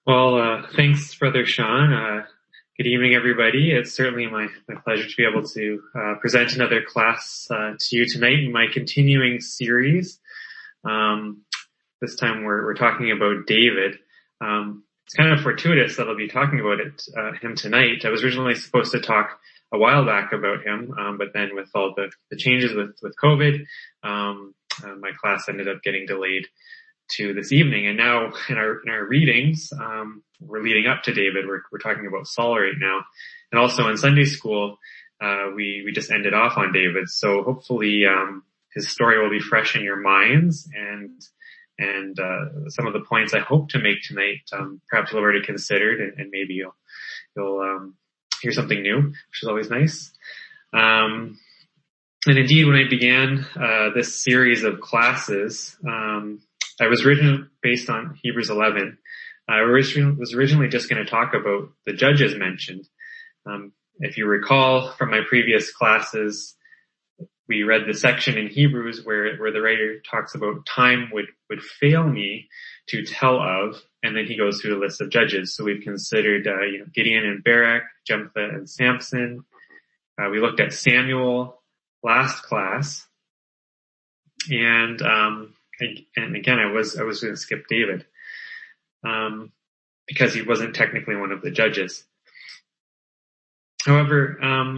Thanks, Brother Sean. Good evening, everybody. It's certainly my pleasure to be able to present another class to you tonight in my continuing series. This time we're talking about David. It's kind of fortuitous that I'll be talking about him tonight. I was originally supposed to talk a while back about him, but then with all the changes with COVID, my class ended up getting delayed to this evening. And now in our readings, we're leading up to David. We're talking about Saul right now. And also in Sunday school, we just ended off on David. So hopefully, his story will be fresh in your minds and some of the points I hope to make tonight, perhaps you've already considered and maybe you'll hear something new, which is always nice. And indeed, when I began, this series of classes, I was originally based on Hebrews 11. I was originally just going to talk about the judges mentioned. If you recall from my previous classes, we read the section in Hebrews where the writer talks about time would fail me to tell of, and then he goes through the list of judges. So we've considered Gideon and Barak, Jephthah and Samson. We looked at Samuel last class, and again, I was going to skip David, because he wasn't technically one of the judges. However,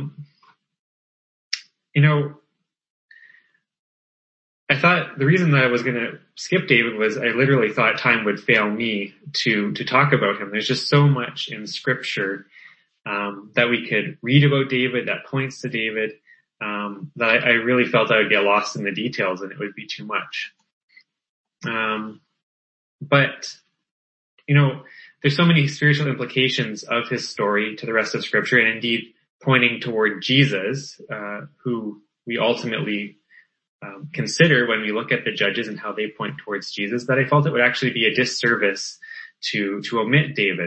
I thought the reason that I was going to skip David was I literally thought time would fail me to talk about him. There's just so much in Scripture, that we could read about David that points to David, that I really felt I would get lost in the details and it would be too much. But there's so many spiritual implications of his story to the rest of Scripture, and indeed pointing toward Jesus, who we ultimately consider when we look at the judges and how they point towards Jesus, that I felt it would actually be a disservice to omit David.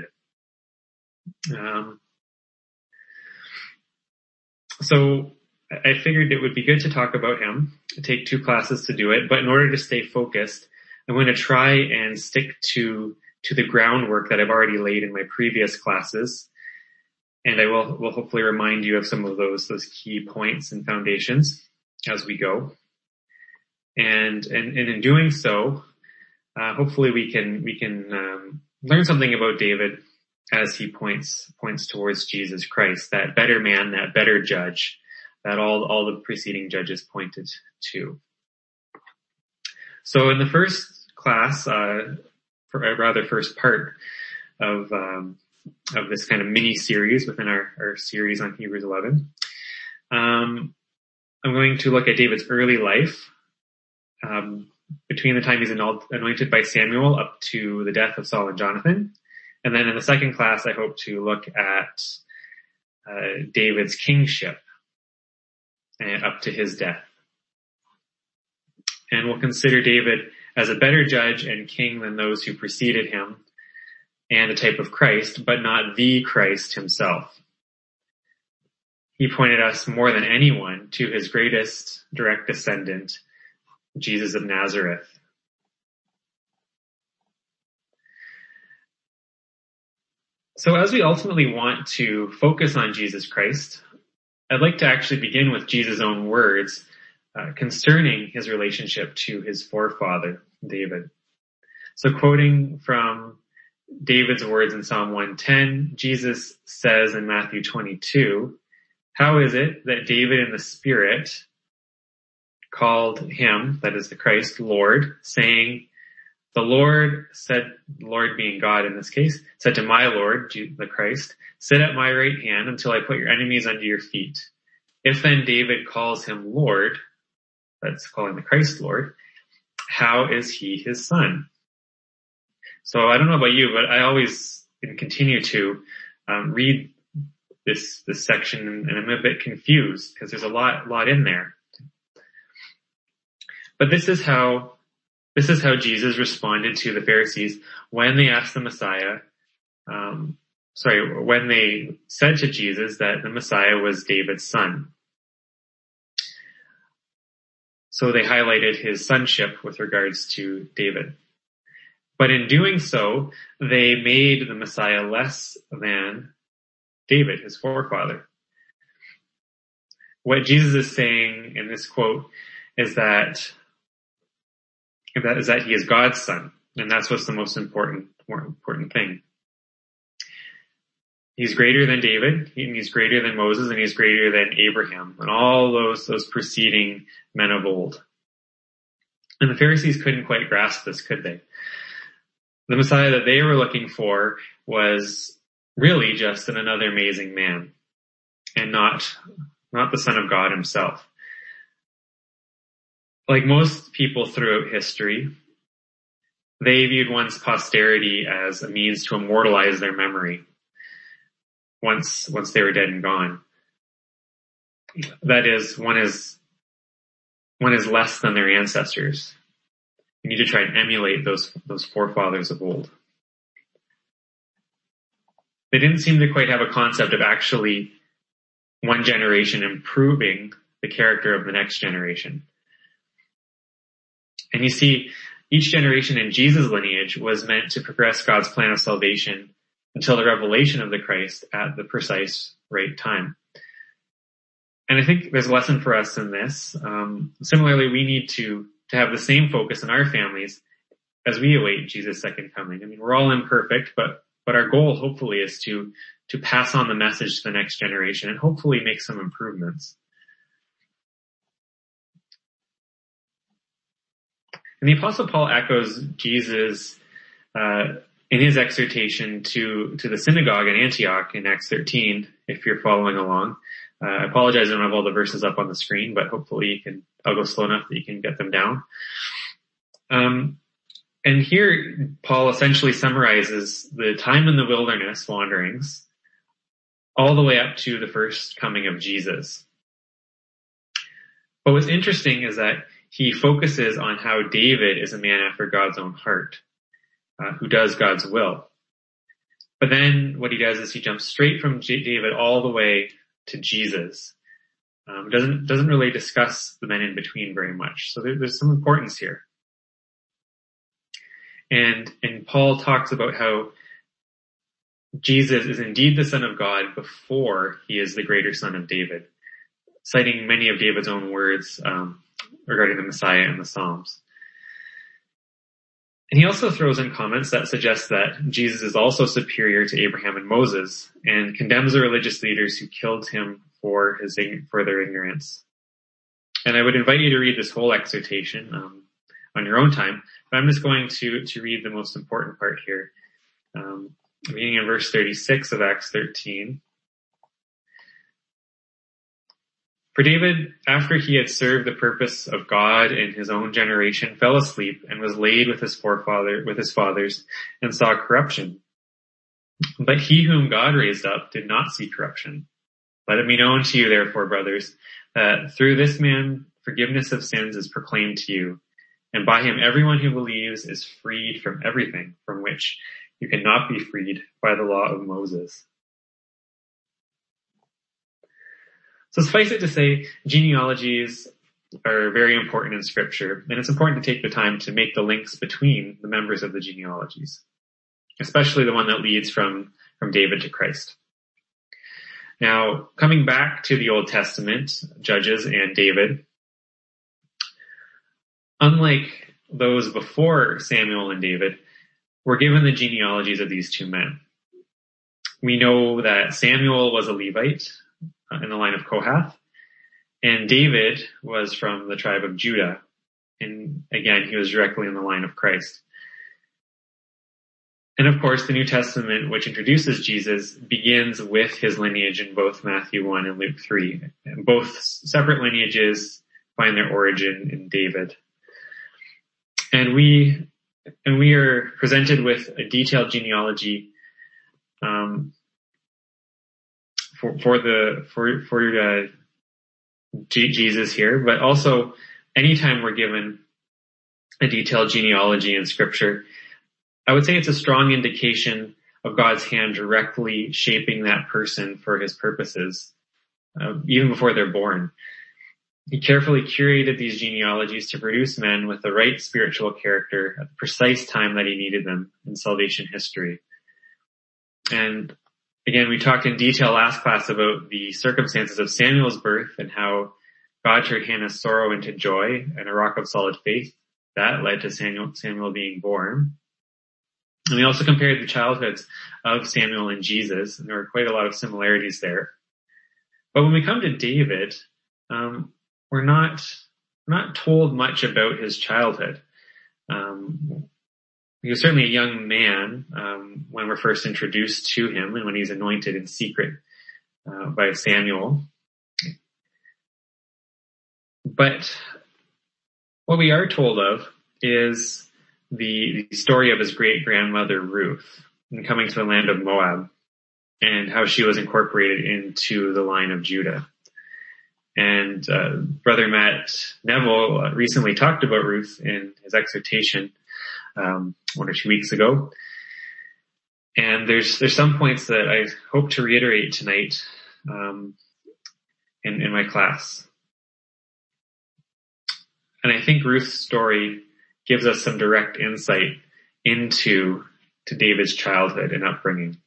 So I figured it would be good to talk about him, take 2 classes to do it, but in order to stay focused, I'm going to try and stick to the groundwork that I've already laid in my previous classes. And I will hopefully remind you of some of those key points and foundations as we go. And in doing so, hopefully we can learn something about David as he points towards Jesus Christ, that better man, that better judge that all the preceding judges pointed to. So in the first class, first part of this kind of mini series within our series on Hebrews 11, I'm going to look at David's early life, between the time he's anointed by Samuel up to the death of Saul and Jonathan. And then in the second class, I hope to look at David's kingship and up to his death. And we'll consider David as a better judge and king than those who preceded him, and a type of Christ, but not the Christ himself. He pointed us more than anyone to his greatest direct descendant, Jesus of Nazareth. So as we ultimately want to focus on Jesus Christ, I'd like to actually begin with Jesus' own words concerning his relationship to his forefather, David. So quoting from David's words in Psalm 110, Jesus says in Matthew 22, "How is it that David in the Spirit called him," that is the Christ, "Lord, saying, the Lord said," Lord being God in this case, "said to my Lord," the Christ, "sit at my right hand until I put your enemies under your feet. If then David calls him Lord," that's calling the Christ Lord, "how is he his son?" So I don't know about you, but I always continue to read this section, and I'm a bit confused because there's a lot in there. But this is how Jesus responded to the Pharisees when they asked the Messiah, when they said to Jesus that the Messiah was David's son. So they highlighted his sonship with regards to David. But in doing so, they made the Messiah less than David, his forefather. What Jesus is saying in this quote is that he is God's son, and that's what's the more important thing. He's greater than David, and he's greater than Moses, and he's greater than Abraham, and all those preceding men of old. And the Pharisees couldn't quite grasp this, could they? The Messiah that they were looking for was really just another amazing man, and not the Son of God himself. Like most people throughout history, they viewed one's posterity as a means to immortalize their memory once they were dead and gone. That is, one is less than their ancestors. You need to try and emulate those forefathers of old. They didn't seem to quite have a concept of actually one generation improving the character of the next generation. And you see, each generation in Jesus' lineage was meant to progress God's plan of salvation until the revelation of the Christ at the precise right time. And I think there's a lesson for us in this. Similarly, we need to have the same focus in our families as we await Jesus' second coming. I mean, we're all imperfect, but our goal hopefully is to pass on the message to the next generation and hopefully make some improvements. And the Apostle Paul echoes Jesus in his exhortation to the synagogue in Antioch in Acts 13, if you're following along. I apologize, I don't have all the verses up on the screen, but hopefully I'll go slow enough that you can get them down. And here, Paul essentially summarizes the time in the wilderness wanderings all the way up to the first coming of Jesus. But what's interesting is that he focuses on how David is a man after God's own heart, who does God's will. But then what he does is he jumps straight from David all the way to Jesus. Doesn't really discuss the men in between very much. So there's some importance here. And Paul talks about how Jesus is indeed the Son of God before he is the greater son of David, citing many of David's own words regarding the Messiah in the Psalms. And he also throws in comments that suggest that Jesus is also superior to Abraham and Moses and condemns the religious leaders who killed him for their ignorance. And I would invite you to read this whole exhortation on your own time, but I'm just going to read the most important part here. Beginning in verse 36 of Acts 13. For David, after he had served the purpose of God in his own generation, fell asleep and was laid with his fathers, and saw corruption. But he whom God raised up did not see corruption. Let it be known to you, therefore, brothers, that through this man forgiveness of sins is proclaimed to you, and by him everyone who believes is freed from everything from which you cannot be freed by the law of Moses. So suffice it to say, genealogies are very important in Scripture, and it's important to take the time to make the links between the members of the genealogies, especially the one that leads from David to Christ. Now, coming back to the Old Testament, Judges and David, unlike those before Samuel and David, we're given the genealogies of these two men. We know that Samuel was a Levite in the line of Kohath, and David was from the tribe of Judah, and again, he was directly in the line of Christ. And of course, the New Testament, which introduces Jesus, begins with his lineage in both Matthew 1 and Luke 3. And both separate lineages find their origin in David. And we are presented with a detailed genealogy for Jesus here, but also anytime we're given a detailed genealogy in Scripture, I would say it's a strong indication of God's hand directly shaping that person for his purposes, even before they're born. He carefully curated these genealogies to produce men with the right spiritual character at the precise time that he needed them in salvation history. And again, we talked in detail last class about the circumstances of Samuel's birth and how God turned Hannah's sorrow into joy and a rock of solid faith. That led to Samuel being born. And we also compared the childhoods of Samuel and Jesus, and there were quite a lot of similarities there. But when we come to David, we're not told much about his childhood. He was certainly a young man when we're first introduced to him and when he's anointed in secret by Samuel. But what we are told of is the story of his great-grandmother Ruth and coming to the land of Moab and how she was incorporated into the line of Judah. And Brother Matt Neville recently talked about Ruth in his exhortation 1 or 2 weeks ago. And there's some points that I hope to reiterate tonight in my class. And I think Ruth's story gives us some direct insight into David's childhood and upbringing.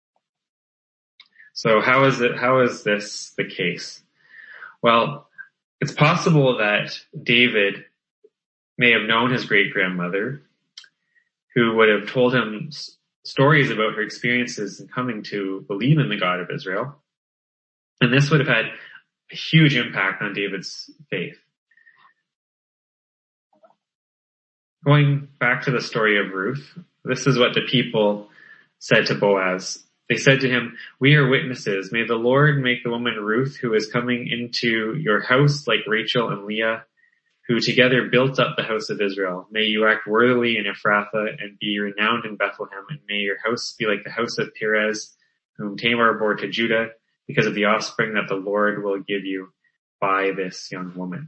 So how is this the case? Well, it's possible that David may have known his great-grandmother, who would have told him stories about her experiences in coming to believe in the God of Israel. And this would have had a huge impact on David's faith. Going back to the story of Ruth, this is what the people said to Boaz. They said to him, "We are witnesses. May the Lord make the woman Ruth, who is coming into your house, like Rachel and Leah, who together built up the house of Israel. May you act worthily in Ephrathah and be renowned in Bethlehem, and may your house be like the house of Perez, whom Tamar bore to Judah, because of the offspring that the Lord will give you by this young woman."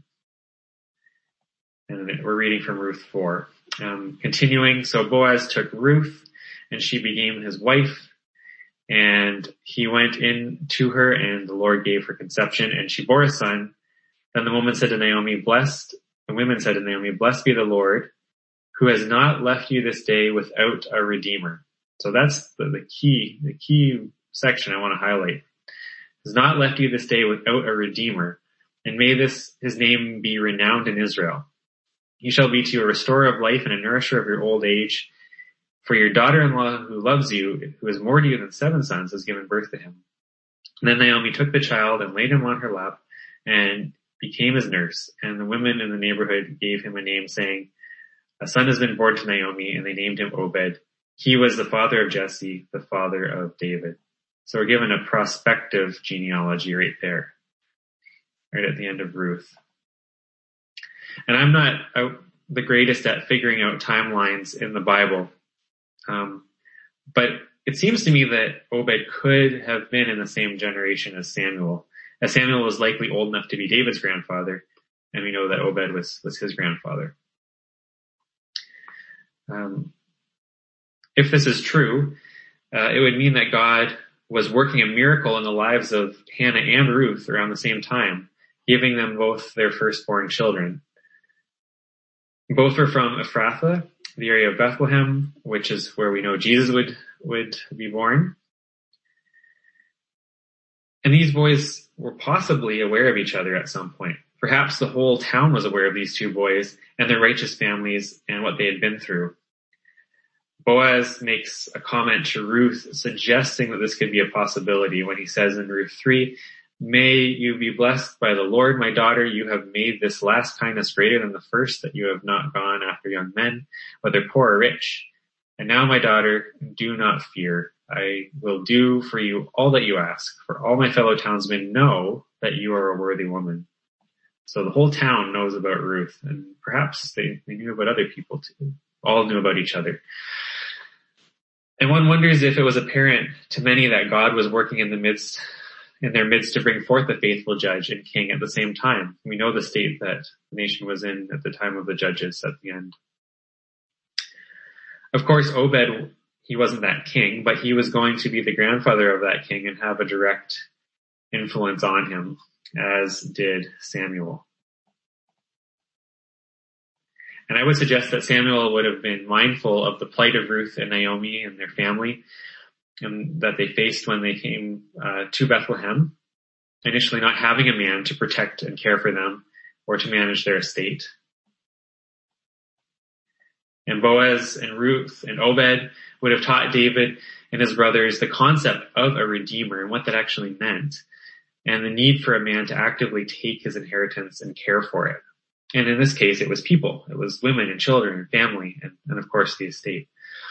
And we're reading from Ruth 4. Continuing, so Boaz took Ruth, and she became his wife, and he went in to her, and the Lord gave her conception, and she bore a son. Then the woman said to Naomi, the women said to Naomi, "Blessed be the Lord, who has not left you this day without a redeemer." So that's the key section I want to highlight. Has not left you this day without a redeemer, and may his name be renowned in Israel. He shall be to you a restorer of life and a nourisher of your old age. For your daughter-in-law who loves you, who is more to you than 7 sons, has given birth to him. And then Naomi took the child and laid him on her lap and became his nurse. And the women in the neighborhood gave him a name, saying, "A son has been born to Naomi," and they named him Obed. He was the father of Jesse, the father of David. So we're given a prospective genealogy right there, right at the end of Ruth. And I'm not the greatest at figuring out timelines in the Bible. But it seems to me that Obed could have been in the same generation as Samuel was likely old enough to be David's grandfather, and we know that Obed was his grandfather. If this is true, it would mean that God was working a miracle in the lives of Hannah and Ruth around the same time, giving them both their firstborn children. Both were from Ephrathah, the area of Bethlehem, which is where we know Jesus would be born. And these boys were possibly aware of each other at some point. Perhaps the whole town was aware of these two boys and their righteous families and what they had been through. Boaz makes a comment to Ruth suggesting that this could be a possibility when he says in Ruth 3, "May you be blessed by the Lord, my daughter. You have made this last kindness greater than the first, that you have not gone after young men, whether poor or rich. And now, my daughter, do not fear. I will do for you all that you ask, for all my fellow townsmen know that you are a worthy woman." So the whole town knows about Ruth, and perhaps they knew about other people too. All knew about each other. And one wonders if it was apparent to many that God was working in their midst to bring forth a faithful judge and king at the same time. We know the state that the nation was in at the time of the judges at the end. Of course, Obed, he wasn't that king, but he was going to be the grandfather of that king and have a direct influence on him, as did Samuel. And I would suggest that Samuel would have been mindful of the plight of Ruth and Naomi and their family, and that they faced when they came to Bethlehem, initially not having a man to protect and care for them or to manage their estate. And Boaz and Ruth and Obed would have taught David and his brothers the concept of a redeemer and what that actually meant, and the need for a man to actively take his inheritance and care for it. And in this case, it was people. It was women and children and family and of course the estate.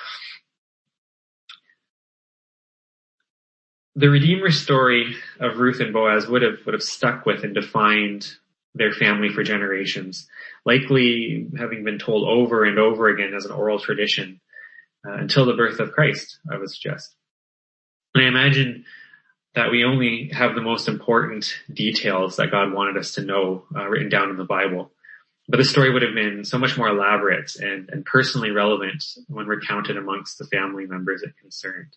The Redeemer story of Ruth and Boaz would have stuck with and defined their family for generations, likely having been told over and over again as an oral tradition until the birth of Christ, I would suggest. And I imagine that we only have the most important details that God wanted us to know written down in the Bible. But the story would have been so much more elaborate and personally relevant when recounted amongst the family members it concerned.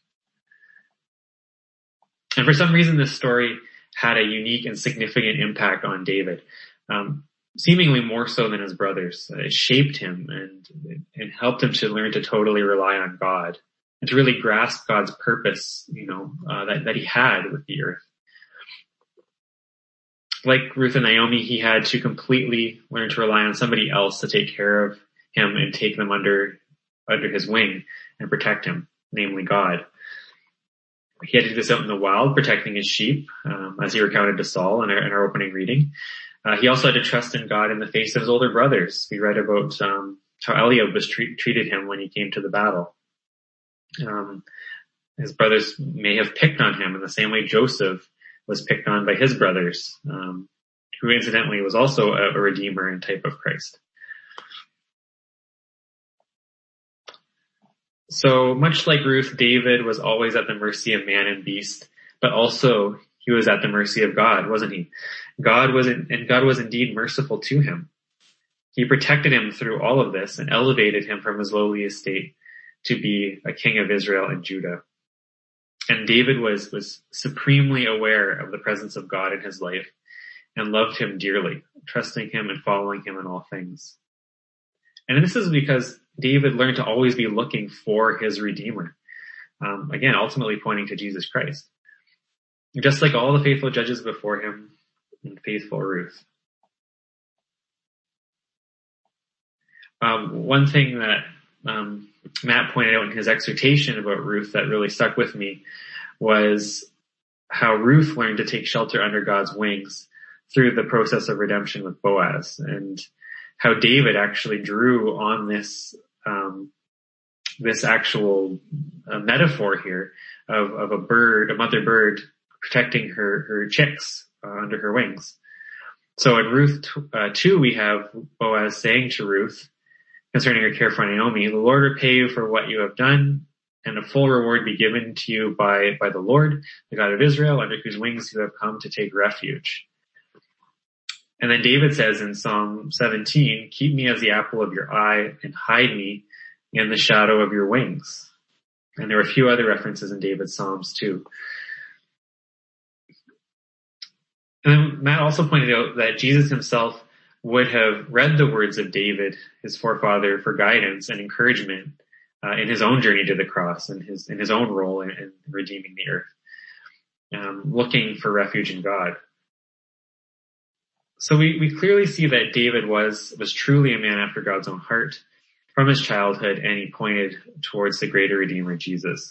And for some reason, this story had a unique and significant impact on David, seemingly more so than his brothers. It shaped him and helped him to learn to totally rely on God and to really grasp God's purpose, that he had with the earth. Like Ruth and Naomi, he had to completely learn to rely on somebody else to take care of him and take them under his wing and protect him, namely God. He had to do this out in the wild, protecting his sheep, as he recounted to Saul in our opening reading. He also had to trust in God in the face of his older brothers. We read about how Eliab was treated him when he came to the battle. His brothers may have picked on him in the same way Joseph was picked on by his brothers, who incidentally was also a redeemer and type of Christ. So much like Ruth, David was always at the mercy of man and beast, but also he was at the mercy of God, wasn't he? God was indeed merciful to him. He protected him through all of this and elevated him from his lowly estate to be a king of Israel and Judah. And David was supremely aware of the presence of God in his life and loved him dearly, trusting him and following him in all things. And this is because David learned to always be looking for his Redeemer. Again, ultimately pointing to Jesus Christ. Just like all the faithful judges before him and faithful Ruth. One thing that Matt pointed out in his exhortation about Ruth that really stuck with me was how Ruth learned to take shelter under God's wings through the process of redemption with Boaz, and how David actually drew on this actual metaphor here of a mother bird protecting her chicks under her wings. So in Ruth 2, we have Boaz saying to Ruth concerning her care for Naomi, "The Lord repay you for what you have done, and a full reward be given to you by the Lord, the God of Israel, under whose wings you have come to take refuge." And then David says in Psalm 17, "Keep me as the apple of your eye and hide me in the shadow of your wings." And there are a few other references in David's Psalms too. And then Matt also pointed out that Jesus himself would have read the words of David, his forefather, for guidance and encouragement in his own journey to the cross and in his own role in redeeming the earth, looking for refuge in God. So we clearly see that David was truly a man after God's own heart from his childhood, and he pointed towards the greater Redeemer, Jesus.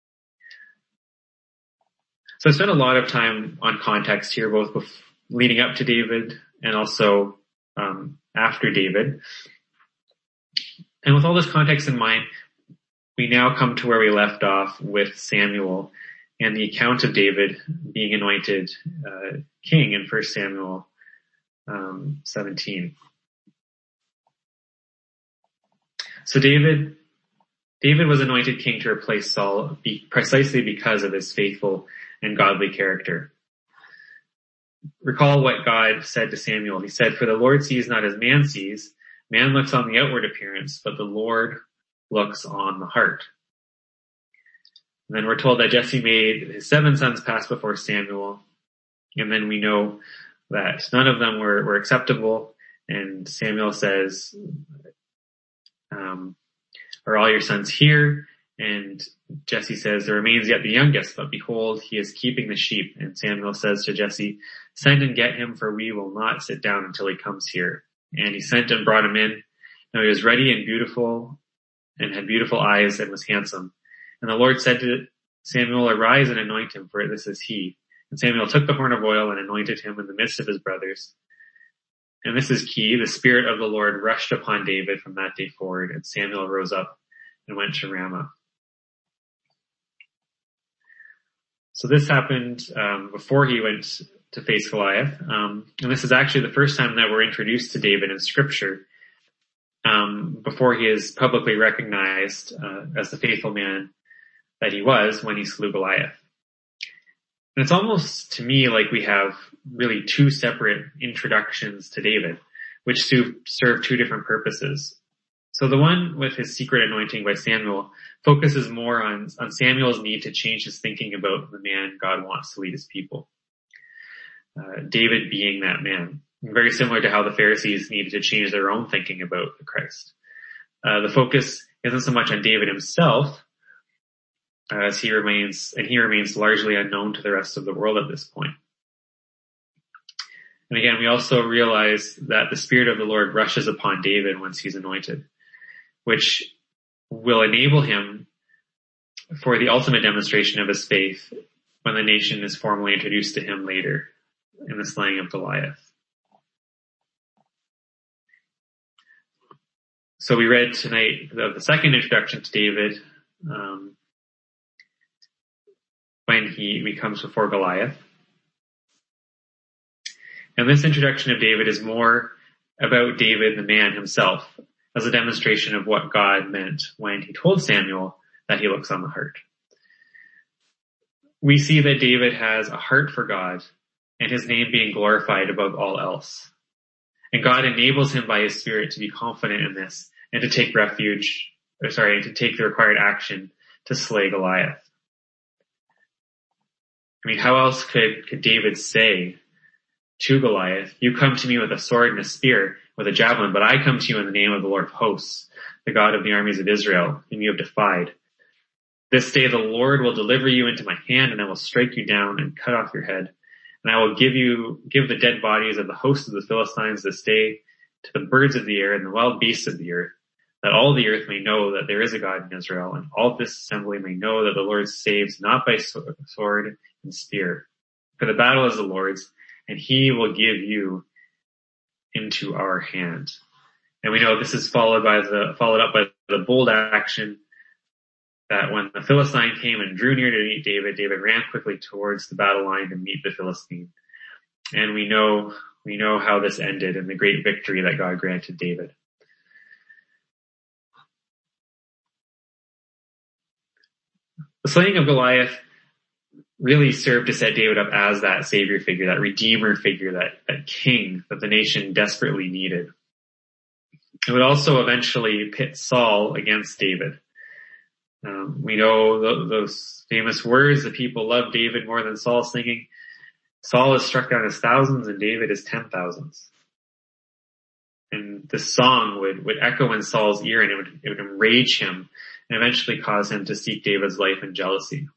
So I spent a lot of time on context here, both leading up to David and also after David. And with all this context in mind, we now come to where we left off with Samuel and the account of David being anointed king in 1 Samuel 17. So David was anointed king to replace Saul precisely because of his faithful and godly character. Recall what God said to Samuel. He said, "For the Lord sees not as man sees. Man looks on the outward appearance, but the Lord looks on the heart." And then we're told that Jesse made his 7 sons pass before Samuel. And then we know that none of them were acceptable. And Samuel says, Are all your sons here? And Jesse says, there remains yet the youngest, but behold, he is keeping the sheep. And Samuel says to Jesse, send and get him, for we will not sit down until he comes here. And he sent and brought him in. Now he was ruddy and beautiful, and had beautiful eyes, and was handsome. And the Lord said to Samuel, arise and anoint him, for this is he. And Samuel took the horn of oil and anointed him in the midst of his brothers. And this is key. The Spirit of the Lord rushed upon David from that day forward, and Samuel rose up and went to Ramah. So this happened before he went to face Goliath. And this is actually the first time that we're introduced to David in Scripture, before he is publicly recognized as the faithful man that he was when he slew Goliath. And it's almost, to me, like we have really two separate introductions to David, which serve two different purposes. So the one with his secret anointing by Samuel focuses more on Samuel's need to change his thinking about the man God wants to lead his people. David being that man. Very similar to how the Pharisees needed to change their own thinking about the Christ. The focus isn't so much on David himself, as he remains largely unknown to the rest of the world at this point. And again, we also realize that the Spirit of the Lord rushes upon David once he's anointed, which will enable him for the ultimate demonstration of his faith when the nation is formally introduced to him later in the slaying of Goliath. So we read tonight the second introduction to David, when he comes before Goliath. And this introduction of David is more about David, the man himself, as a demonstration of what God meant when he told Samuel that he looks on the heart. We see that David has a heart for God and his name being glorified above all else. And God enables him by his Spirit to be confident in this and to take to take the required action to slay Goliath. I mean, how else could David say to Goliath, you come to me with a sword and a spear, with a javelin, but I come to you in the name of the Lord of hosts, the God of the armies of Israel, whom you have defied. This day the Lord will deliver you into my hand, and I will strike you down and cut off your head. And I will give the dead bodies of the host of the Philistines this day to the birds of the air and the wild beasts of the earth, that all the earth may know that there is a God in Israel, and all this assembly may know that the Lord saves not by sword and spear. For the battle is the Lord's, and he will give you into our hand. And we know this is followed up by the bold action that when the Philistine came and drew near to meet David, David ran quickly towards the battle line to meet the Philistine. And we know how this ended in the great victory that God granted David. The slaying of Goliath really served to set David up as that savior figure, that redeemer figure, that king that the nation desperately needed. It would also eventually pit Saul against David. We know those famous words, the people love David more than Saul, singing, Saul is struck down as thousands and David is 10,000s. And this song would echo in Saul's ear, and it would enrage him and eventually cause him to seek David's life in jealousy.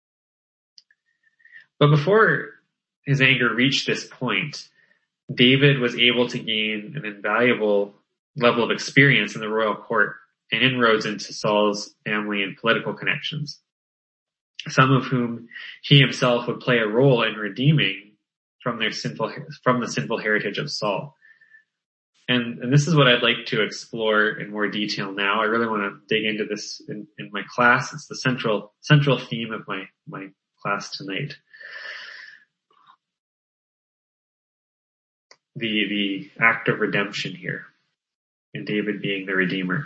But before his anger reached this point, David was able to gain an invaluable level of experience in the royal court and inroads into Saul's family and political connections, some of whom he himself would play a role in redeeming from the sinful heritage of Saul. And this is what I'd like to explore in more detail now. I really want to dig into this in my class. It's the central theme of my class tonight. The act of redemption here, and David being the redeemer.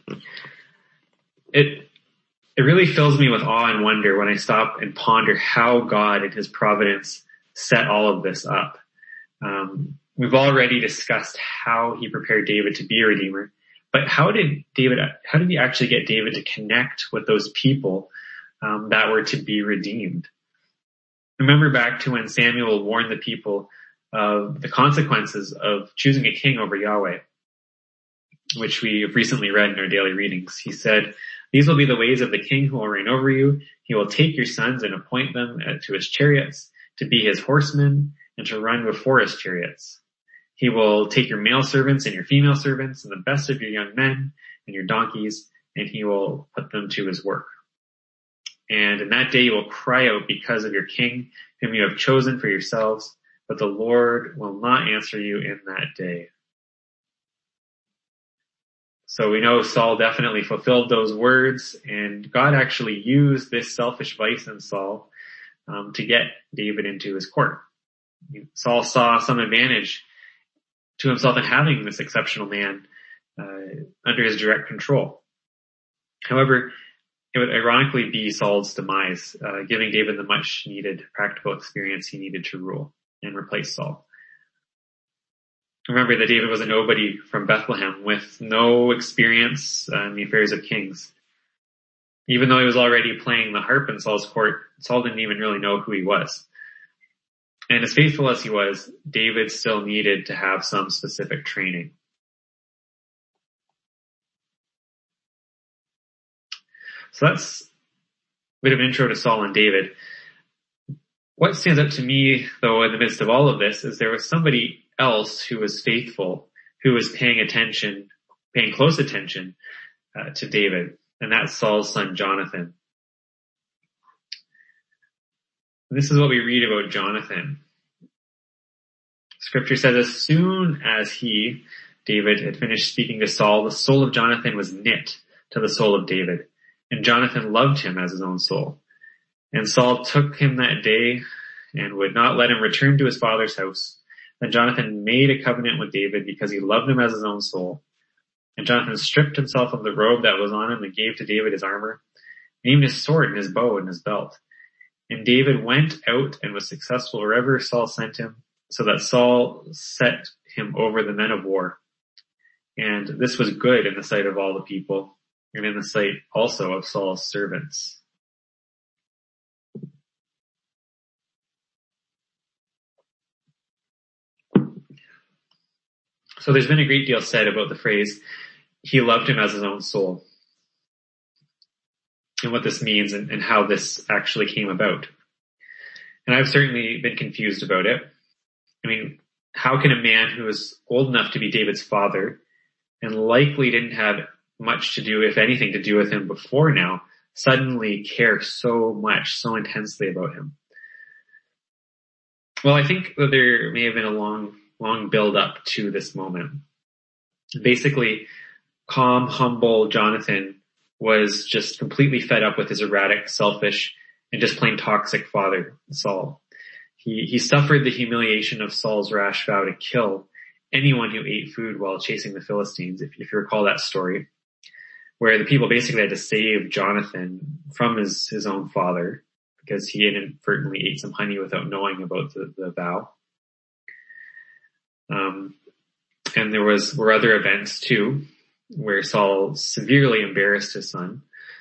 It really fills me with awe and wonder when I stop and ponder how God in his providence set all of this up. We've already discussed how he prepared David to be a redeemer, but how did he actually get David to connect with those people that were to be redeemed? Remember back to when Samuel warned the people of the consequences of choosing a king over Yahweh. which we have recently read in our daily readings. He said, "These will be the ways of the king who will reign over you. He will take your sons and appoint them to his chariots, to be his horsemen, and to run before his chariots. He will take your male servants and your female servants, and the best of your young men and your donkeys, and he will put them to his work. And in that day you will cry out because of your king, whom you have chosen for yourselves, but the Lord will not answer you in that day." So we know Saul definitely fulfilled those words, and God actually used this selfish vice in Saul to get David into his court. Saul saw some advantage to himself in having this exceptional man under his direct control. However, it would ironically be Saul's demise, giving David the much needed practical experience he needed to rule and replace Saul. Remember that David was a nobody from Bethlehem with no experience in the affairs of kings. Even though he was already playing the harp in Saul's court, Saul didn't even really know who he was. And as faithful as he was, David still needed to have some specific training. So that's a bit of an intro to Saul and David. What stands out to me, though, in the midst of all of this is there was somebody else who was faithful, who was paying close attention to David, and that's Saul's son Jonathan. This is what we read about Jonathan. Scripture says, as soon as he, David, had finished speaking to Saul, the soul of Jonathan was knit to the soul of David, and Jonathan loved him as his own soul. And Saul took him that day and would not let him return to his father's house. Then Jonathan made a covenant with David because he loved him as his own soul. And Jonathan stripped himself of the robe that was on him and gave to David his armor, and even his sword and his bow and his belt. And David went out and was successful wherever Saul sent him, so that Saul set him over the men of war. And this was good in the sight of all the people, and in the sight also of Saul's servants. So there's been a great deal said about the phrase, he loved him as his own soul, and what this means and how this actually came about. And I've certainly been confused about it. I mean, how can a man who is old enough to be David's father and likely didn't have much to do, if anything, to do with him before now, suddenly care so much, so intensely about him? Well, I think that there may have been a long build up to this moment. Basically, calm, humble Jonathan was just completely fed up with his erratic, selfish, and just plain toxic father, Saul. He suffered the humiliation of Saul's rash vow to kill anyone who ate food while chasing the Philistines, if you recall that story, where the people basically had to save Jonathan from his own father because he inadvertently ate some honey without knowing about the vow. And there were other events too, where Saul severely embarrassed his son.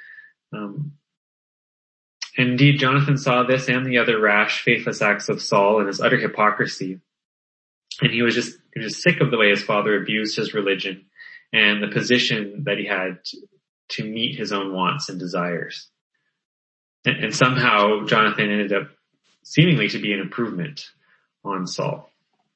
Indeed, Jonathan saw this and the other rash, faithless acts of Saul and his utter hypocrisy. And he was just sick of the way his father abused his religion and the position that he had to meet his own wants and desires. And somehow Jonathan ended up seemingly to be an improvement on Saul.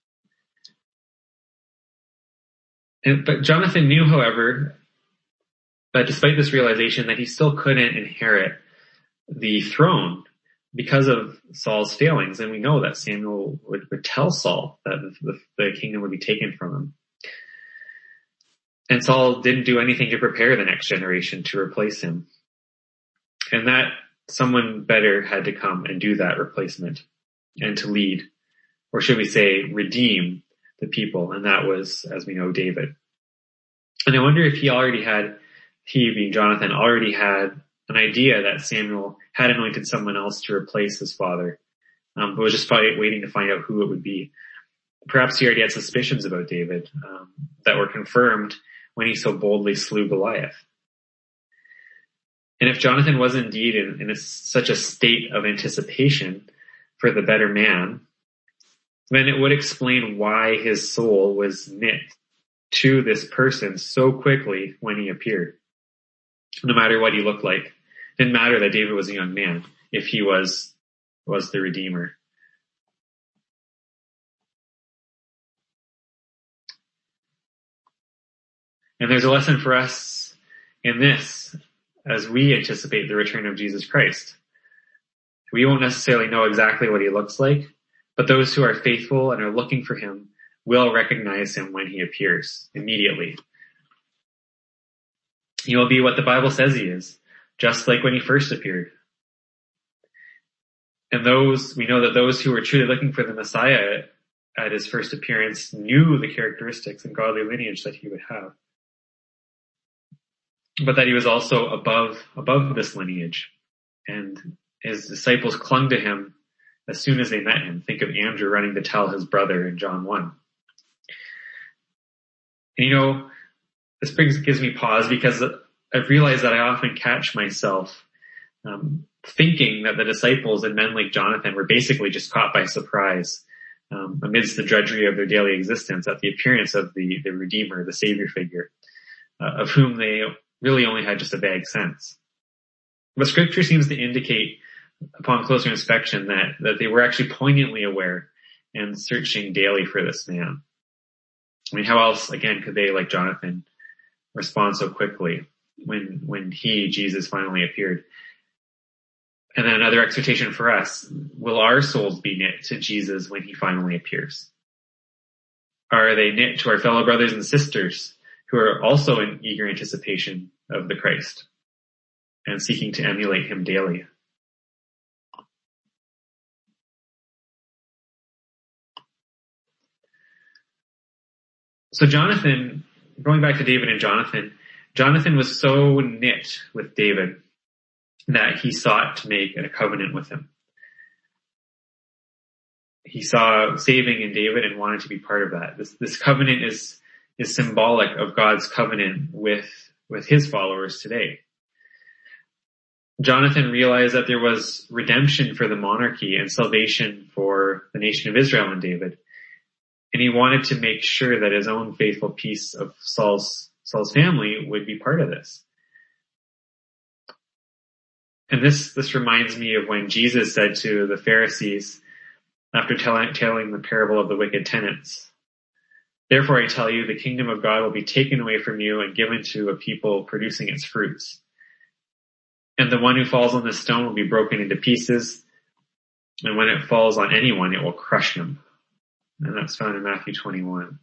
But Jonathan knew, however, that despite this realization that he still couldn't inherit the throne because of Saul's failings. And we know that Samuel would tell Saul that the kingdom would be taken from him. And Saul didn't do anything to prepare the next generation to replace him. And that someone better had to come and do that replacement and to lead, or should we say redeem, the people. And that was, as we know, David. And I wonder if he being Jonathan, already had an idea that Samuel had anointed someone else to replace his father, but was just waiting to find out who it would be. Perhaps he already had suspicions about David that were confirmed when he so boldly slew Goliath. And if Jonathan was indeed in such a state of anticipation for the better man, then it would explain why his soul was knit to this person so quickly when he appeared, no matter what he looked like. It didn't matter that David was a young man if he was the Redeemer. And there's a lesson for us in this as we anticipate the return of Jesus Christ. We won't necessarily know exactly what he looks like, but those who are faithful and are looking for him will recognize him when he appears immediately. He will be what the Bible says he is, just like when he first appeared. And we know that those who were truly looking for the Messiah at his first appearance knew the characteristics and godly lineage that he would have. But that he was also above this lineage. And his disciples clung to him as soon as they met him. Think of Andrew running to tell his brother in John 1. And this gives me pause because I've realized that I often catch myself thinking that the disciples and men like Jonathan were basically just caught by surprise amidst the drudgery of their daily existence at the appearance of the Redeemer, the Savior figure, of whom they really only had just a vague sense. But Scripture seems to indicate upon closer inspection that they were actually poignantly aware and searching daily for this man. I mean, how else, again, could they, like Jonathan, respond so quickly when Jesus, finally appeared? And then another exhortation for us, will our souls be knit to Jesus when he finally appears? Are they knit to our fellow brothers and sisters who are also in eager anticipation of the Christ and seeking to emulate him daily? So Jonathan, going back to David and Jonathan was so knit with David that he sought to make a covenant with him. He saw saving in David and wanted to be part of that. This covenant is symbolic of God's covenant with his followers today. Jonathan realized that there was redemption for the monarchy and salvation for the nation of Israel in David. And he wanted to make sure that his own faithful piece of Saul's family would be part of this. And this reminds me of when Jesus said to the Pharisees after telling the parable of the wicked tenants, "Therefore I tell you, the kingdom of God will be taken away from you and given to a people producing its fruits. And the one who falls on this stone will be broken into pieces, and when it falls on anyone, it will crush him." And that's found in Matthew 21.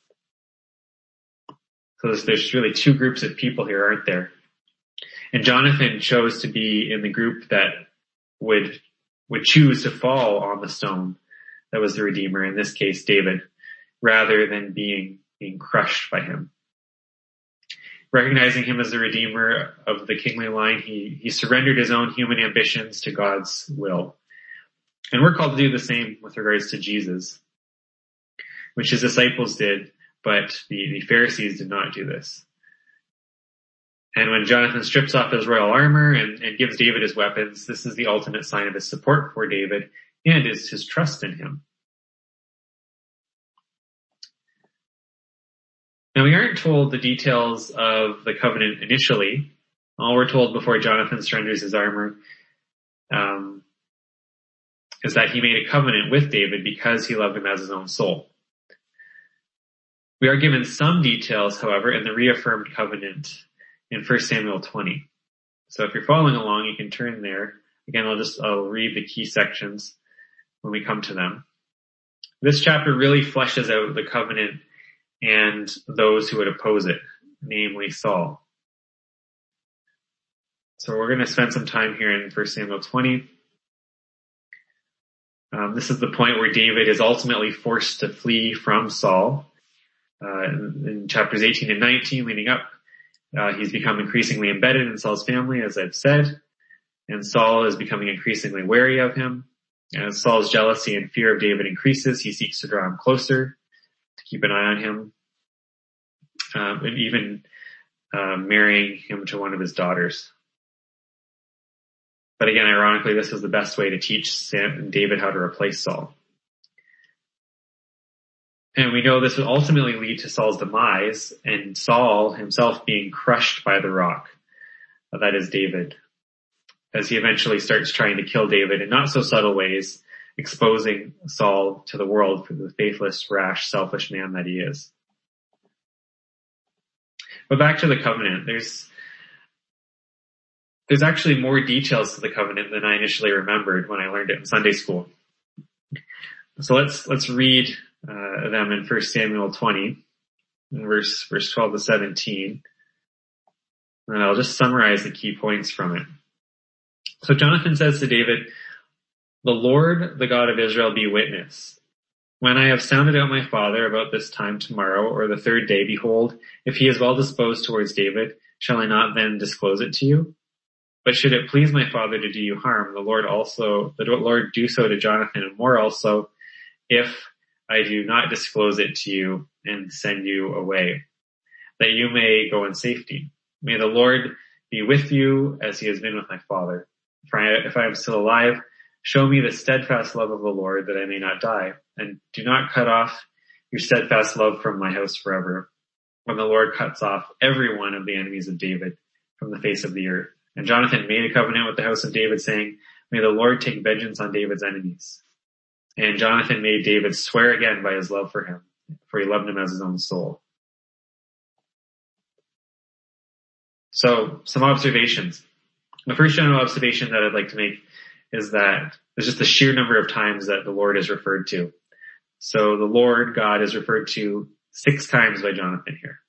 So there's really two groups of people here, aren't there? And Jonathan chose to be in the group that would choose to fall on the stone that was the Redeemer, in this case David, rather than being crushed by him. Recognizing him as the Redeemer of the kingly line, he surrendered his own human ambitions to God's will. And we're called to do the same with regards to Jesus, which his disciples did, but the Pharisees did not do this. And when Jonathan strips off his royal armor and gives David his weapons, this is the ultimate sign of his support for David and is his trust in him. Now, we aren't told the details of the covenant initially. All we're told before Jonathan surrenders his armor is that he made a covenant with David because he loved him as his own soul. We are given some details, however, in the reaffirmed covenant in 1 Samuel 20. So if you're following along, you can turn there. Again, I'll read the key sections when we come to them. This chapter really fleshes out the covenant and those who would oppose it, namely Saul. So we're going to spend some time here in 1 Samuel 20. This is the point where David is ultimately forced to flee from Saul. In chapters 18 and 19 leading up, he's become increasingly embedded in Saul's family, as I've said, and Saul is becoming increasingly wary of him. As Saul's jealousy and fear of David increases, he seeks to draw him closer, to keep an eye on him, and even marrying him to one of his daughters. But again, ironically, this is the best way to teach David how to replace Saul. And we know this would ultimately lead to Saul's demise and Saul himself being crushed by the rock. That is David, as he eventually starts trying to kill David in not so subtle ways, exposing Saul to the world for the faithless, rash, selfish man that he is. But back to the covenant, there's actually more details to the covenant than I initially remembered when I learned it in Sunday school. So let's read them in 1 Samuel 20, verse 12 to 17. And I'll just summarize the key points from it. So Jonathan says to David, "The Lord, the God of Israel, be witness. When I have sounded out my father about this time tomorrow or the third day, behold, if he is well disposed towards David, shall I not then disclose it to you? But should it please my father to do you harm, the Lord do so to Jonathan and more also, if I do not disclose it to you and send you away, that you may go in safety. May the Lord be with you as he has been with my father. If I am still alive, show me the steadfast love of the Lord that I may not die, and do not cut off your steadfast love from my house forever, when the Lord cuts off every one of the enemies of David from the face of the earth." And Jonathan made a covenant with the house of David, saying, "May the Lord take vengeance on David's enemies." And Jonathan made David swear again by his love for him, for he loved him as his own soul. So, some observations. The first general observation that I'd like to make is that there's just the sheer number of times that the Lord is referred to. So the Lord God is referred to 6 times by Jonathan here.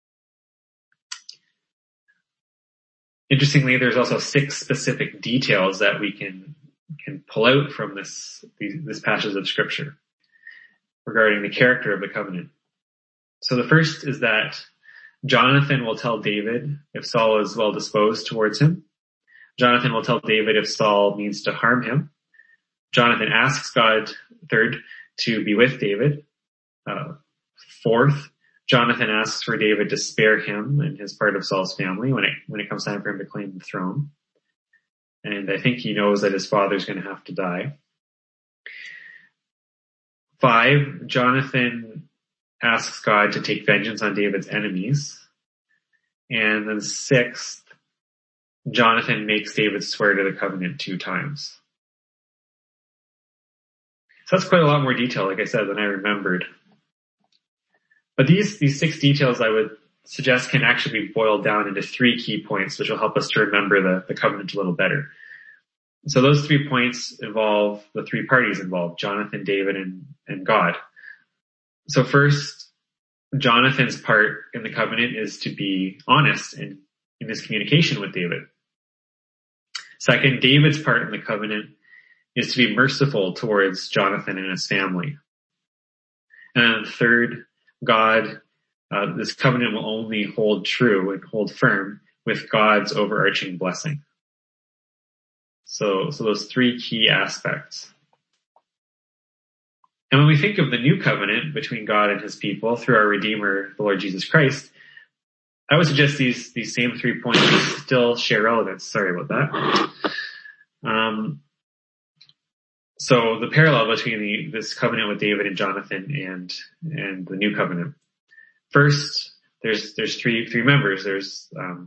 Interestingly, there's also 6 specific details that we can pull out from this passage of scripture regarding the character of the covenant. So the first is that Jonathan will tell David if Saul is well disposed towards him. Jonathan will tell David if Saul means to harm him. Jonathan asks God, third, to be with David. Fourth, Jonathan asks for David to spare him and his part of Saul's family when it comes time for him to claim the throne. And I think he knows that his father's going to have to die. 5, Jonathan asks God to take vengeance on David's enemies. And then 6th, Jonathan makes David swear to the covenant 2 times. So that's quite a lot more detail, like I said, than I remembered. But these 6 details I would suggest can actually be boiled down into 3 key points, which will help us to remember the covenant a little better. So those 3 points involve the 3 parties involved, Jonathan, David, and God. So first, Jonathan's part in the covenant is to be honest in his communication with David. Second, David's part in the covenant is to be merciful towards Jonathan and his family. And third, God, this covenant will only hold true and hold firm with God's overarching blessing. So those 3 key aspects. And when we think of the new covenant between God and his people through our Redeemer, the Lord Jesus Christ, I would suggest these same 3 points still share relevance. Sorry about that. So the parallel between this covenant with David and Jonathan and the new covenant. First, there's 3 members. There's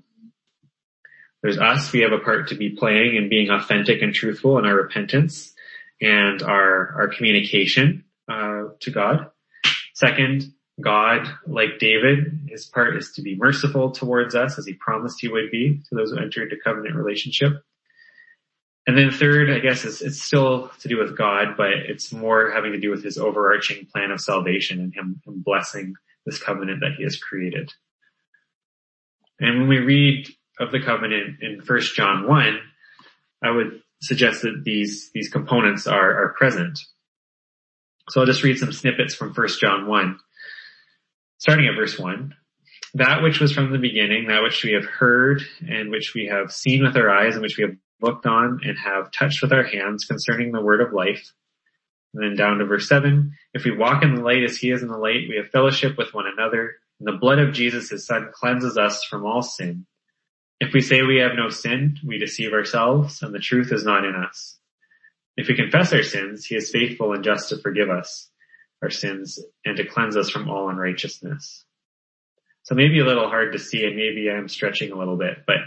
us. We have a part to be playing in being authentic and truthful in our repentance and our communication to God. Second, God, like David, his part is to be merciful towards us as he promised he would be to those who enter into covenant relationship. And then third, I guess it's still to do with God, but it's more having to do with his overarching plan of salvation and him blessing this covenant that he has created. And when we read of the covenant in 1 John 1, I would suggest that these components are present. So I'll just read some snippets from 1 John 1, starting at verse 1. That which was from the beginning, that which we have heard and which we have seen with our eyes and which we have looked on and have touched with our hands concerning the word of life. And then down to verse 7, if we walk in the light as he is in the light, we have fellowship with one another, and the blood of Jesus, his son, cleanses us from all sin. If we say we have no sin, we deceive ourselves, and the truth is not in us. If we confess our sins, he is faithful and just to forgive us our sins and to cleanse us from all unrighteousness. So maybe a little hard to see, and maybe I'm stretching a little bit, but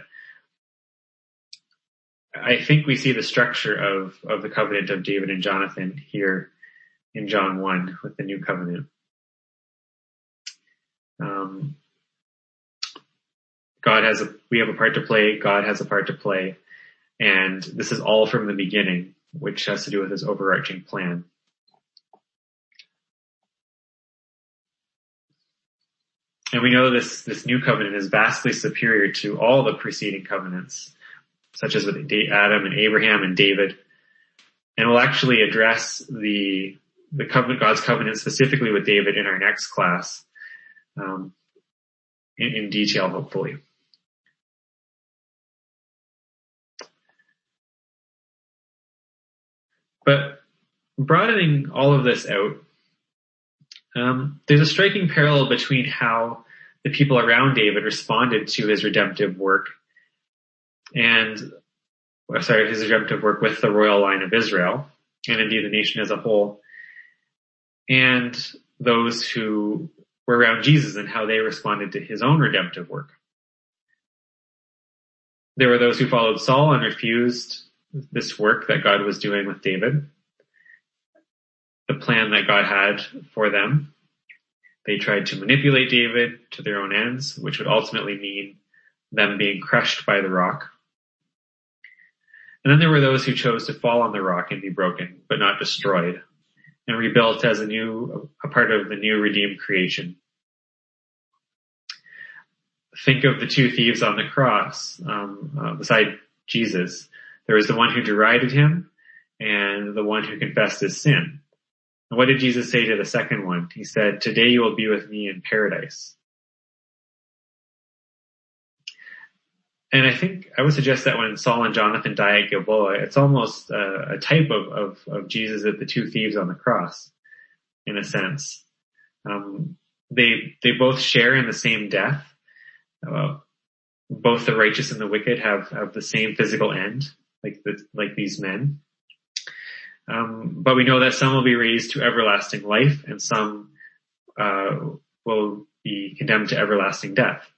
I think we see the structure of the covenant of David and Jonathan here in John 1 with the new covenant. We have a part to play, God has a part to play, and this is all from the beginning, which has to do with his overarching plan. And we know this new covenant is vastly superior to all the preceding covenants, such as with Adam and Abraham and David. And we'll actually address the covenant, God's covenant specifically with David in our next class, in detail, hopefully. But broadening all of this out, there's a striking parallel between how the people around David responded to his redemptive work his redemptive work with the royal line of Israel, and indeed the nation as a whole, and those who were around Jesus and how they responded to his own redemptive work. There were those who followed Saul and refused this work that God was doing with David, the plan that God had for them. They tried to manipulate David to their own ends, which would ultimately mean them being crushed by the rock. And then there were those who chose to fall on the rock and be broken, but not destroyed, and rebuilt as a part of the new redeemed creation. Think of the two thieves on the cross, beside Jesus. There was the one who derided him and the one who confessed his sin. And what did Jesus say to the second one? He said, "Today you will be with me in paradise." And I think I would suggest that when Saul and Jonathan die at Gilboa, it's almost a type of Jesus at the two thieves on the cross, in a sense. They both share in the same death. Both the righteous and the wicked have the same physical end, like these men. But we know that some will be raised to everlasting life, and some will be condemned to everlasting death.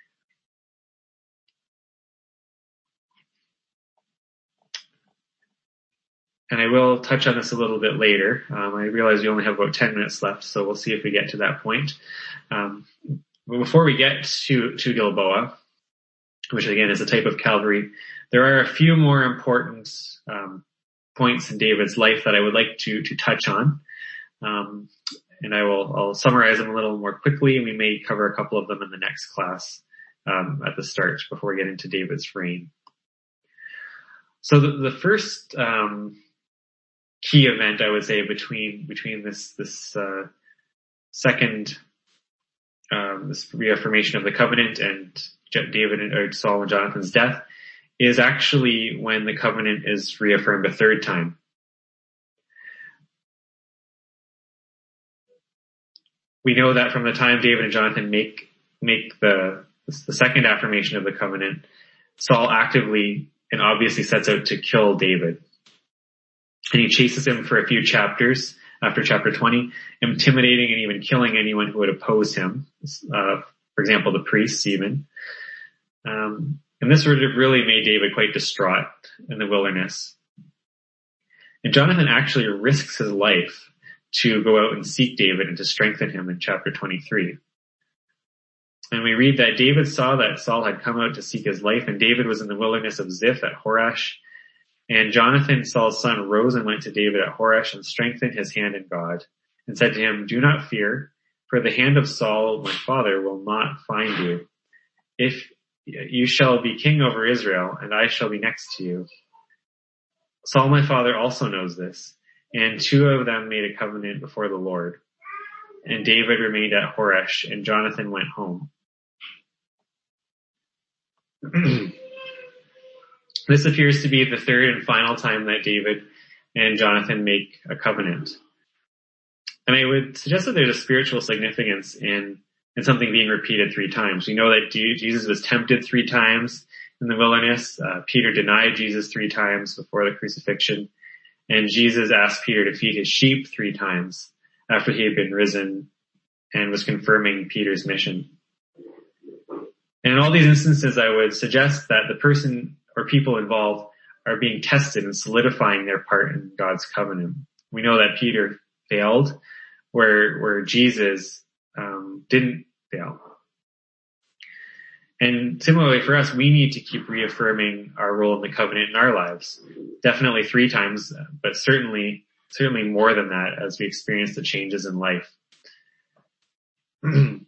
And I will touch on this a little bit later. I realize we only have about 10 minutes left, so we'll see if we get to that point. But before we get to Gilboa, which again is a type of Calvary, there are a few more important points in David's life that I would like to touch on. And I'll summarize them a little more quickly, and we may cover a couple of them in the next class at the start before we get into David's reign. So the first key event, I would say, between this second this reaffirmation of the covenant and Saul and Jonathan's death is actually when the covenant is reaffirmed a third time. We know that from the time David and Jonathan make the second affirmation of the covenant, Saul actively and obviously sets out to kill David. And he chases him for a few chapters after chapter 20, intimidating and even killing anyone who would oppose him. For example, the priests even. And this really made David quite distraught in the wilderness. And Jonathan actually risks his life to go out and seek David and to strengthen him in chapter 23. And we read that David saw that Saul had come out to seek his life, and David was in the wilderness of Ziph at Horesh. And Jonathan, Saul's son, rose and went to David at Horesh and strengthened his hand in God and said to him, "Do not fear, for the hand of Saul, my father, will not find you. If you shall be king over Israel, and I shall be next to you. Saul, my father, also knows this." And two of them made a covenant before the Lord. And David remained at Horesh, and Jonathan went home. This appears to be the third and final time that David and Jonathan make a covenant. And I would suggest that there's a spiritual significance in something being repeated three times. We know that Jesus was tempted three times in the wilderness. Peter denied Jesus three times before the crucifixion. And Jesus asked Peter to feed his sheep three times after he had been risen and was confirming Peter's mission. And in all these instances, I would suggest that the person or people involved are being tested and solidifying their part in God's covenant. We know that Peter failed, where Jesus didn't fail. And similarly for us, we need to keep reaffirming our role in the covenant in our lives. Definitely 3 times, but certainly more than that as we experience the changes in life. And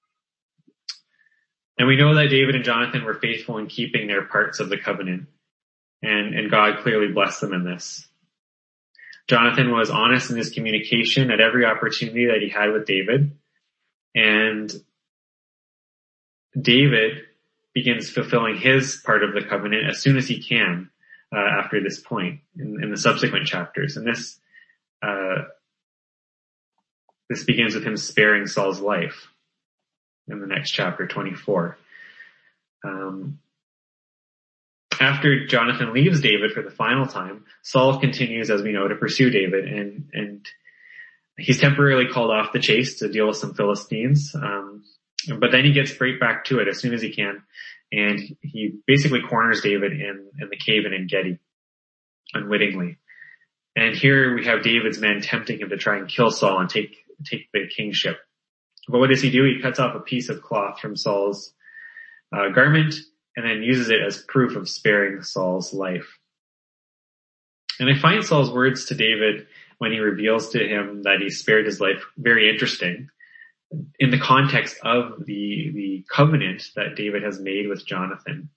we know that David and Jonathan were faithful in keeping their parts of the covenant, and God clearly blessed them in this. Jonathan was honest in his communication at every opportunity that he had with David, and David begins fulfilling his part of the covenant as soon as he can after this point in the subsequent chapters. And this begins with him sparing Saul's life in the next chapter, 24. After Jonathan leaves David for the final time, Saul continues, as we know, to pursue David, and he's temporarily called off the chase to deal with some Philistines. But then he gets right back to it as soon as he can, and he basically corners David in the cave in En-Gedi, unwittingly. And here we have David's men tempting him to try and kill Saul and take the kingship. But what does he do? He cuts off a piece of cloth from Saul's garment and then uses it as proof of sparing Saul's life. And I find Saul's words to David when he reveals to him that he spared his life very interesting in the context of the covenant that David has made with Jonathan.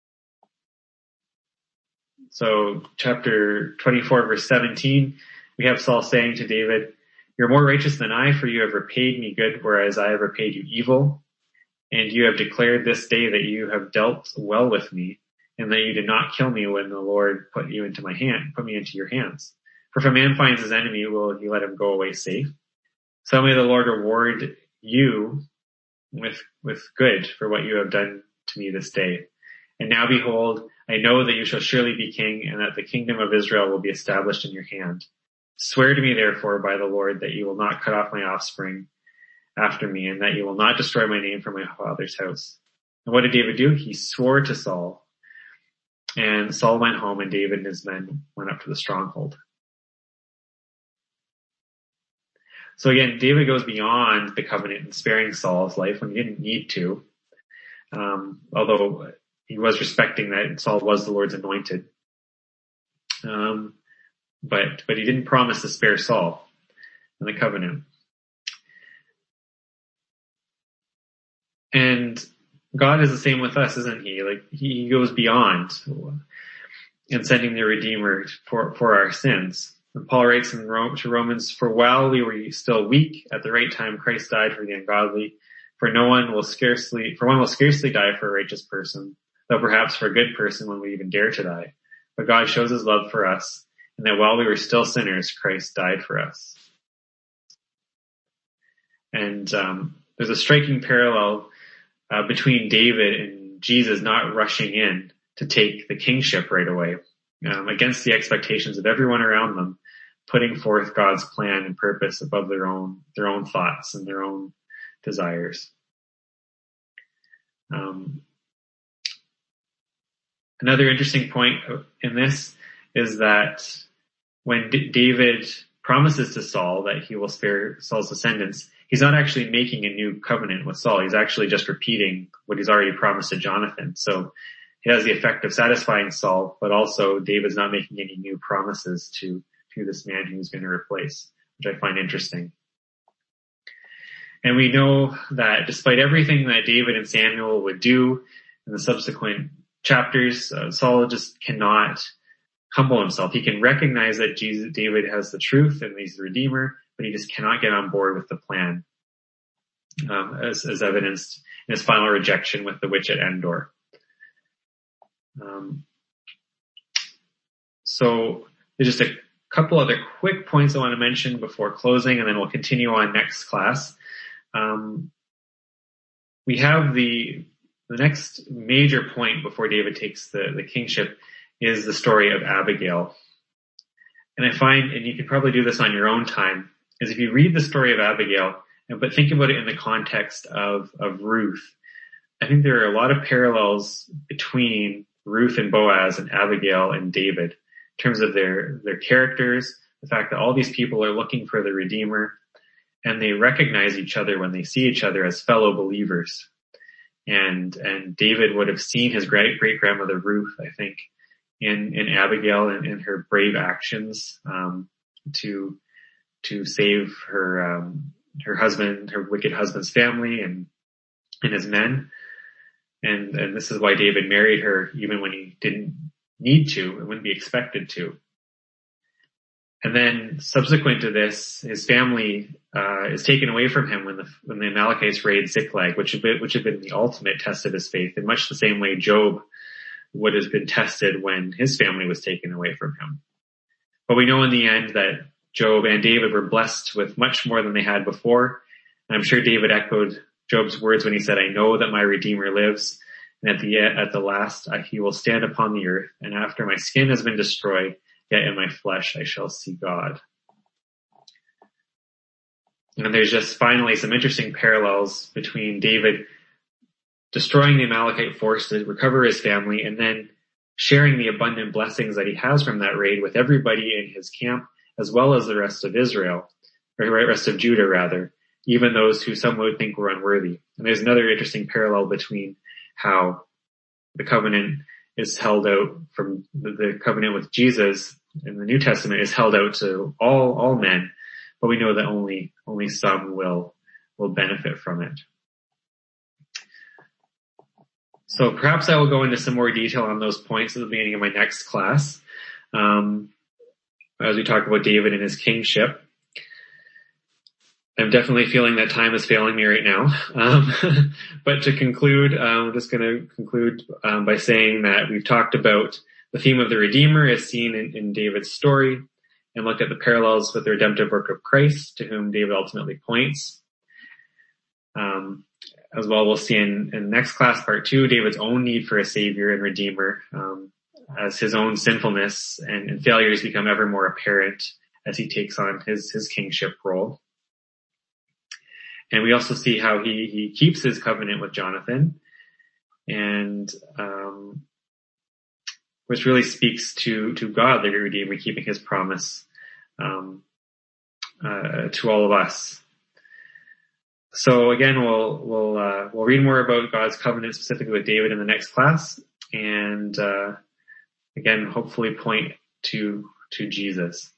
So chapter 24 verse 17, we have Saul saying to David, "You're more righteous than I, for you have repaid me good, whereas I have repaid you evil. And you have declared this day that you have dealt well with me, and that you did not kill me when the Lord put me into your hands. For if a man finds his enemy, will he let him go away safe? So may the Lord reward you with good for what you have done to me this day. And now behold, I know that you shall surely be king, and that the kingdom of Israel will be established in your hand. Swear to me therefore by the Lord that you will not cut off my offspring after me, and that you will not destroy my name from my father's house." And what did David do? He swore to Saul. And Saul went home, and David and his men went up to the stronghold. So again, David goes beyond the covenant in sparing Saul's life when he didn't need to, although he was respecting that Saul was the Lord's anointed. But he didn't promise to spare Saul in the covenant. And God is the same with us, isn't he? Like, he goes beyond in sending the Redeemer for our sins. And Paul writes to Romans, "For while we were still weak, at the right time Christ died for the ungodly. For one will scarcely die for a righteous person, though perhaps for a good person one would even dare to die. But God shows his love for us, and that while we were still sinners, Christ died for us." And there's a striking parallel between David and Jesus not rushing in to take the kingship right away, against the expectations of everyone around them, putting forth God's plan and purpose above their own thoughts and their own desires. Another interesting point in this is that when David promises to Saul that he will spare Saul's descendants, he's not actually making a new covenant with Saul. He's actually just repeating what he's already promised to Jonathan. So it has the effect of satisfying Saul, but also David's not making any new promises to this man who's going to replace, which I find interesting. And we know that despite everything that David and Samuel would do in the subsequent chapters, Saul just cannot humble himself. He can recognize that David has the truth and he's the Redeemer, but he just cannot get on board with the plan, as evidenced in his final rejection with the witch at Endor. So there's just a couple other quick points I want to mention before closing, and then we'll continue on next class. We have the next major point before David takes the kingship is the story of Abigail. And I find, and you can probably do this on your own time, is if you read the story of Abigail, but think about it in the context of Ruth, I think there are a lot of parallels between Ruth and Boaz and Abigail and David in terms of their characters, the fact that all these people are looking for the Redeemer, and they recognize each other when they see each other as fellow believers. And David would have seen his great grandmother Ruth, I think, in Abigail and in her brave actions to save her husband, her wicked husband's family and his men. And this is why David married her even when he didn't need to and wouldn't be expected to. And then subsequent to this, his family is taken away from him when the Amalekites raid Ziklag, which had been the ultimate test of his faith, in much the same way Job would have been tested when his family was taken away from him. But we know in the end that Job and David were blessed with much more than they had before. And I'm sure David echoed Job's words when he said, "I know that my Redeemer lives, and at the last he will stand upon the earth, and after my skin has been destroyed, yet in my flesh I shall see God." And there's just finally some interesting parallels between David destroying the Amalekite force to recover his family, and then sharing the abundant blessings that he has from that raid with everybody in his camp, as well as the rest of Israel, or the rest of Judah rather, even those who some would think were unworthy. And there's another interesting parallel between how the covenant is held out from the covenant with Jesus in the New Testament is held out to all men, but we know that only some will benefit from it. So perhaps I will go into some more detail on those points at the beginning of my next class, as we talk about David and his kingship. I'm definitely feeling that time is failing me right now. But to conclude, I'm just going to conclude by saying that we've talked about the theme of the Redeemer as seen in David's story, and looked at the parallels with the redemptive work of Christ, to whom David ultimately points. As well, we'll see in next class, part 2, David's own need for a Savior and Redeemer, as his own sinfulness and failures become ever more apparent as he takes on his kingship role. And we also see how he keeps his covenant with Jonathan, and which really speaks to God, the Redeemer, keeping his promise to all of us. So again, we'll read more about God's covenant specifically with David in the next class, and again, hopefully point to Jesus.